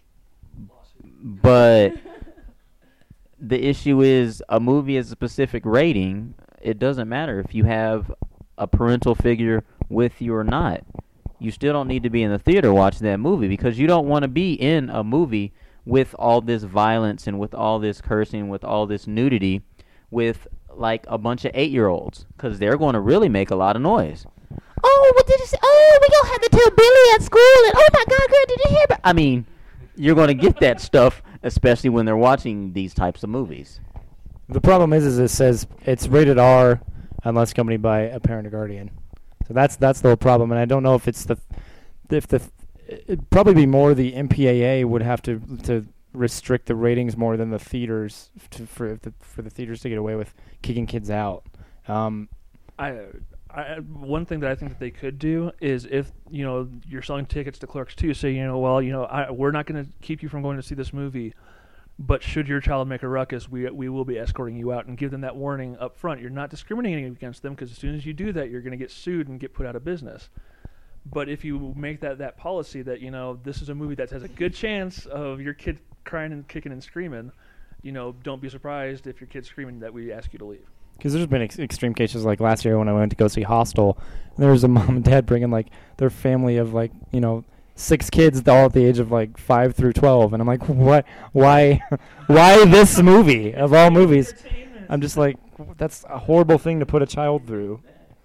but the issue is a movie has a specific rating. It doesn't matter if you have a parental figure with you or not. You still don't need to be in the theater watching that movie because you don't want to be in a movie with all this violence and with all this cursing, with all this nudity, with like a bunch of eight-year-olds because they're going to really make a lot of noise. Oh, what did you say? Oh, we gonna have to tell Billy at school, and oh my God, girl, did you hear about? I mean, you're going to get that stuff, especially when they're watching these types of movies. The problem is, is it says it's rated R unless accompanied by a parent or guardian. So that's that's the whole problem, and I don't know if it's the if the it'd probably be more the M P A A would have to to restrict the ratings more than the theaters to, for the for the theaters to get away with kicking kids out. Um, I, I one thing that I think that they could do is if you know you're selling tickets to Clerks two, say you know well you know I, we're not going to keep you from going to see this movie, but should your child make a ruckus, we we will be escorting you out and give them that warning up front. You're not discriminating against them because as soon as you do that, you're going to get sued and get put out of business. But if you make that that policy that you know this is a movie that has a good chance of your kid crying and kicking and screaming, you know, don't be surprised if your kid's screaming that we ask you to leave. Because there's been ex- extreme cases like last year when I went to go see Hostel. There was a mom and dad bringing like their family of like you know six kids all at the age of like five through twelve, and I'm like, what? Why? Why this movie of all movies? I'm just like, that's a horrible thing to put a child through.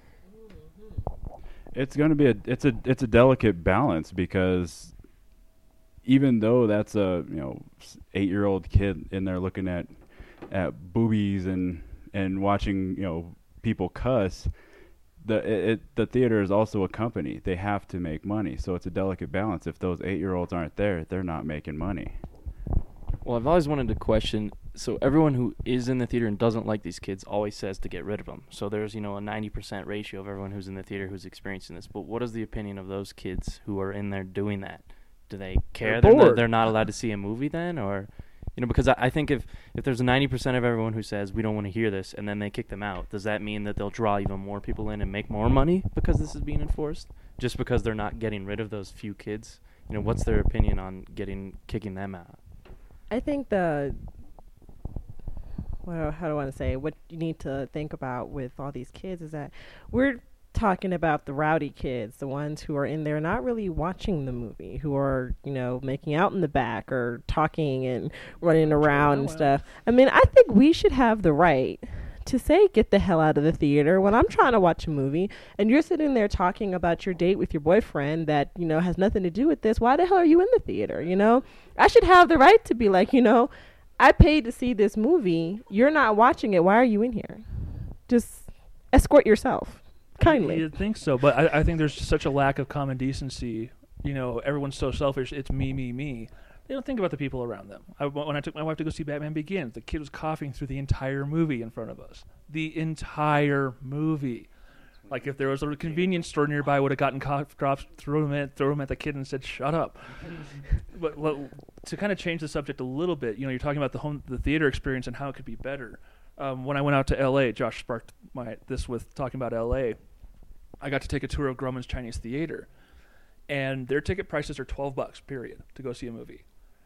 It's going to be a it's a it's a delicate balance because even though that's a you know eight year old kid in there looking at at boobies and and watching you know people cuss, the it, it the theater is also a company. They have to make money, so it's a delicate balance. If those eight year olds aren't there, they're not making money. Well, I've always wanted to question, so everyone who is in the theater and doesn't like these kids always says to get rid of them. So there's, you know, a ninety percent ratio of everyone who's in the theater who's experiencing this. But what is the opinion of those kids who are in there doing that? Do they care They're that bored. they're not allowed to see a movie then? Or, you know, because I, I think if, if there's a ninety percent of everyone who says we don't want to hear this and then they kick them out, does that mean that they'll draw even more people in and make more money because this is being enforced? Just because they're not getting rid of those few kids? You know, what's their opinion on getting kicking them out? I think the well, how do I want to say? What you need to think about with all these kids is that we're talking about the rowdy kids, the ones who are in there not really watching the movie, who are, you know, making out in the back or talking and running around and stuff. I mean, I think we should have the right to say, get the hell out of the theater when I'm trying to watch a movie and you're sitting there talking about your date with your boyfriend that, you know, has nothing to do with this. Why the hell are you in the theater? You know, I should have the right to be like, you know, I paid to see this movie. You're not watching it. Why are you in here? Just escort yourself kindly. You'd think so, but I, I think there's such a lack of common decency. You know, everyone's so selfish. It's me, me, me. They don't think about the people around them. I, when I took my wife to go see Batman Begins, the kid was coughing through the entire movie in front of us. The entire movie. Like if there was a convenience store nearby, would have gotten cough drops, throw them at, throw them at the kid and said, "Shut up." But well, to kind of change the subject a little bit, you know, you're talking about the home, the theater experience and how it could be better. Um, when I went out to L A, Josh sparked my this with talking about L A. I got to take a tour of Grauman's Chinese Theater, and their ticket prices are twelve bucks, period, to go see a movie.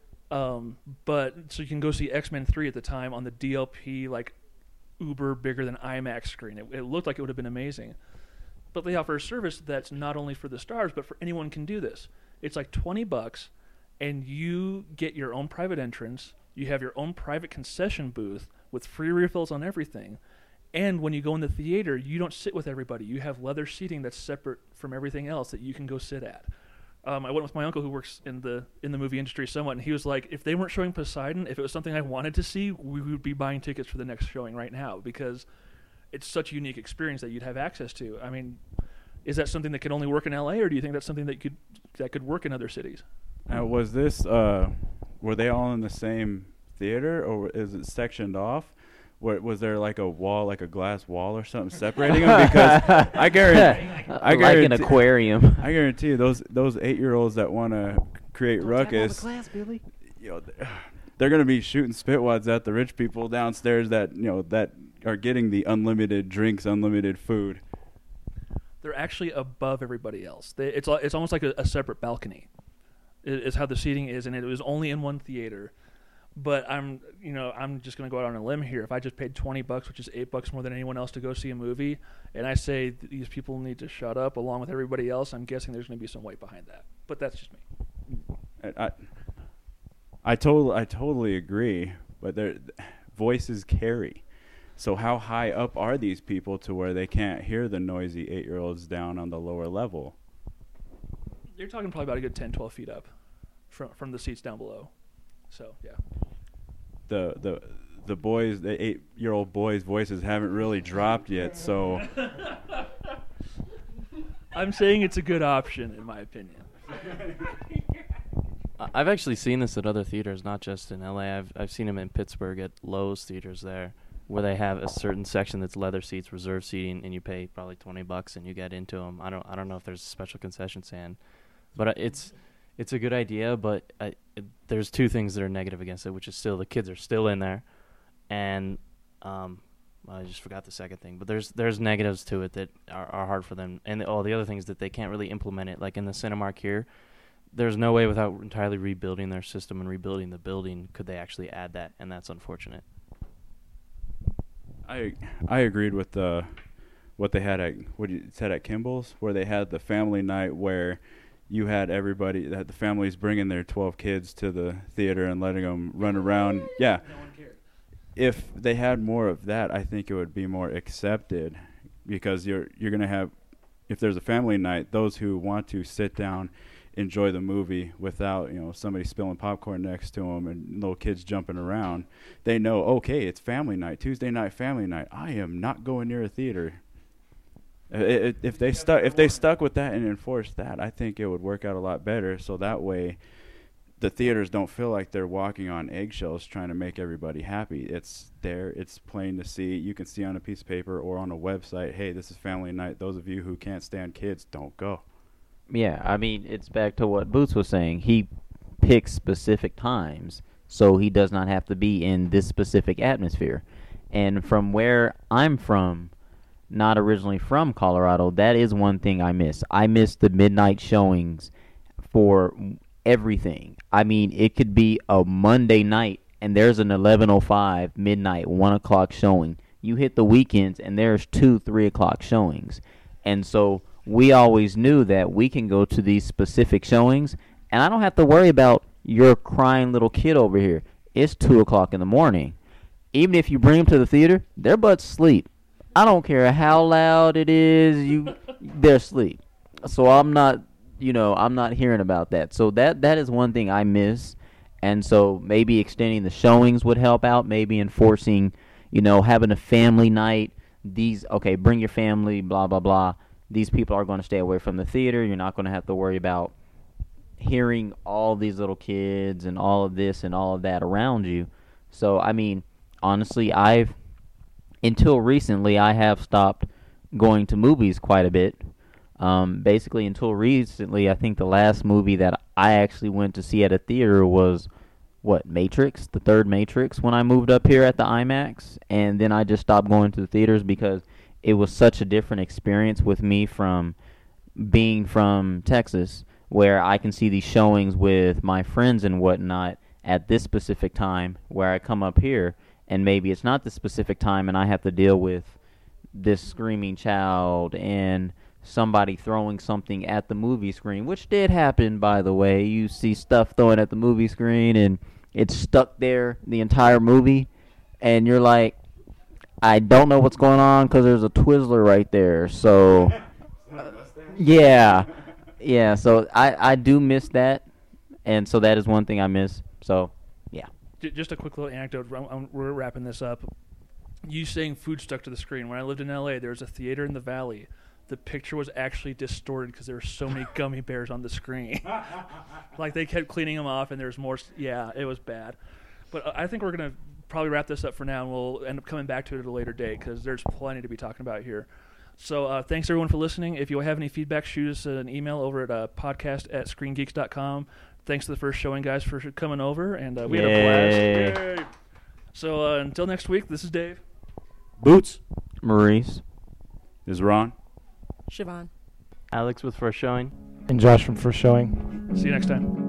Um, but so you can go see X-Men three at the time on the D L P, like uber bigger than IMAX screen. It, it looked like it would have been amazing. But they offer a service that's not only for the stars, but for anyone can do this. It's like twenty bucks, and you get your own private entrance. You have your own private concession booth with free refills on everything. And when you go in the theater, you don't sit with everybody. You have leather seating that's separate from everything else that you can go sit at. Um, I went with my uncle who works in the in the movie industry somewhat, and he was like, if they weren't showing Poseidon, if it was something I wanted to see, we would be buying tickets for the next showing right now because it's such a unique experience that you'd have access to. I mean, is that something that can only work in L A, or do you think that's something that could that could work in other cities? Now, was this uh, were they all in the same theater, or is it sectioned off? What, was there like a wall, like a glass wall or something separating them? Because I guarantee, I like an guarantee, aquarium. I guarantee you, those those eight year olds that want to create ruckus, Glass, Billy. you know, they're, they're going to be shooting spitwads at the rich people downstairs that you know that are getting the unlimited drinks, unlimited food. They're actually above everybody else. They, it's al- it's almost like a, a separate balcony. It, is how the seating is, and it was only in one theater. But I'm, you know, I'm just going to go out on a limb here. If I just paid twenty bucks, which is eight bucks more than anyone else to go see a movie, and I say th- these people need to shut up along with everybody else, I'm guessing there's going to be some weight behind that. But that's just me. I, I, I totally, I totally agree. But their voices carry. So how high up are these people to where they can't hear the noisy eight-year-olds down on the lower level? You're talking probably about a good ten, twelve feet up from from the seats down below. So yeah. The the the boys, the eight-year-old boys' voices haven't really dropped yet. So I'm saying it's a good option in my opinion. I- I've actually seen this at other theaters, not just in L A. I've I've seen them in Pittsburgh at Lowe's theaters there, where they have a certain section that's leather seats, reserved seating, and you pay probably twenty bucks and you get into them. I don't I don't know if there's a special concession stand, but uh, it's it's a good idea. But I, it, there's two things that are negative against it, which is still the kids are still in there, and um, I just forgot the second thing. But there's there's negatives to it that are, are hard for them, and the, oh, the other thing is that they can't really implement it. Like in the Cinemark here, there's no way without entirely rebuilding their system and rebuilding the building could they actually add that, and that's unfortunate. I I agreed with the what they had at what you said at Kimball's, where they had the family night where you had everybody that the families bringing their twelve kids to the theater and letting them run around. Yeah. No one cared. If they had more of that, I think it would be more accepted, because you're you're going to have, if there's a family night, those who want to sit down, enjoy the movie without, you know, somebody spilling popcorn next to them and little kids jumping around, they know, okay, it's family night, Tuesday night family night. I am not going near a theater. It, it, if they stuck if they stuck with that and enforced that, I think it would work out a lot better. So that way, the theaters don't feel like they're walking on eggshells trying to make everybody happy. It's there. It's plain to see. You can see on a piece of paper or on a website, hey, this is family night. Those of you who can't stand kids, don't go. Yeah, I mean, it's back to what Boots was saying. He picks specific times, so he does not have to be in this specific atmosphere. And from where I'm from, not originally from Colorado, that is one thing I miss. I miss the midnight showings for everything. I mean, it could be a Monday night, and there's an eleven oh five, midnight, one o'clock showing. You hit the weekends, and there's two, three o'clock showings. And so we always knew that we can go to these specific showings, and I don't have to worry about your crying little kid over here. It's two o'clock in the morning. Even if you bring them to the theater, their butts sleep. I don't care how loud it is, you they're asleep. So I'm not, you know, I'm not hearing about that. So that that is one thing I miss. And so maybe extending the showings would help out, maybe enforcing, you know, having a family night. These, okay, bring your family, blah, blah, blah. These people are going to stay away from the theater. You're not going to have to worry about hearing all these little kids and all of this and all of that around you. So, I mean, honestly, I've, until recently, I have stopped going to movies quite a bit. Um, basically, until recently, I think the last movie that I actually went to see at a theater was, what, Matrix, the third Matrix, when I moved up here at the IMAX. And then I just stopped going to the theaters because it was such a different experience with me from being from Texas, where I can see these showings with my friends and whatnot at this specific time, where I come up here and maybe it's not the specific time and I have to deal with this screaming child and somebody throwing something at the movie screen, which did happen, by the way. You see stuff thrown at the movie screen and it's stuck there the entire movie, and you're like, I don't know what's going on because there's a Twizzler right there. So, uh, yeah, yeah. So I, I do miss that, and so that is one thing I miss. So, yeah. Just a quick little anecdote. We're wrapping this up. You saying food stuck to the screen. When I lived in L A, there was a theater in the Valley. The picture was actually distorted because there were so many gummy bears on the screen. Like, they kept cleaning them off, and there was more. Yeah, it was bad. But uh, I think we're going to probably wrap this up for now, and we'll end up coming back to it at a later date because there's plenty to be talking about here. So uh, thanks, everyone, for listening. If you have any feedback, shoot us an email over at uh, podcast at screen geeks dot com. Thanks to the first showing guys for coming over, and uh, we Yay. had a blast. Yay. So uh, until next week, this is Dave. Boots Maurice. is Ron. Siobhan. Alex with first showing. And Josh from First Showing. See you next time.